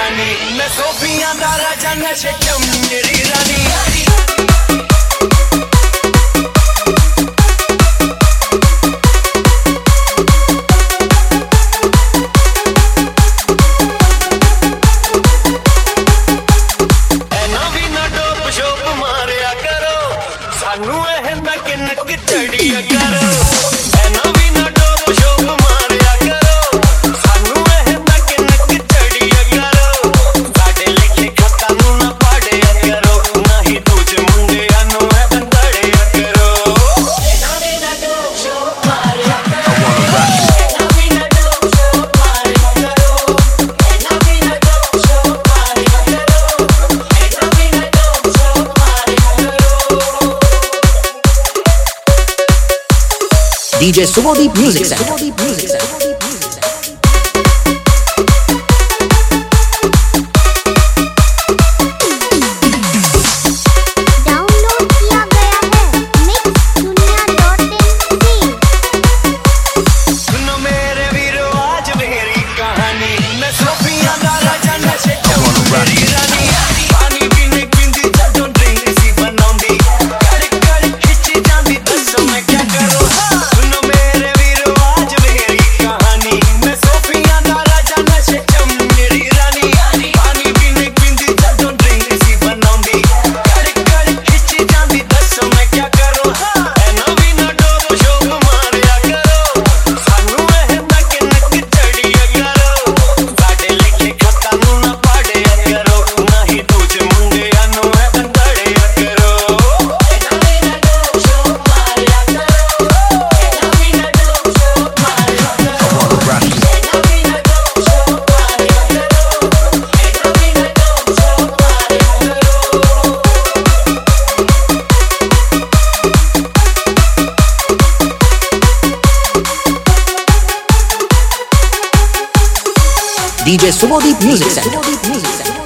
कहानी मैं सोफिया दा राजा नशे च मेरी रानी सानू नक चढ़िया करो ऐना भी ना डोप शोप मारिया करो सानू नक चढ़िया करो साडे लिखे खता नू ना पढ़िया करो ना ही दूजे मुंडिया नू बंदड़िया करो ऐना भी ना डोप शोप मारिया करो ऐना भी ना डोप शोप मारिया करो ऐना भी ना डोप शोप मारिया करो ऐना भी ना डोप शोप मारिया करो DJ Subodip Music Center. DJ Subodip Music Center.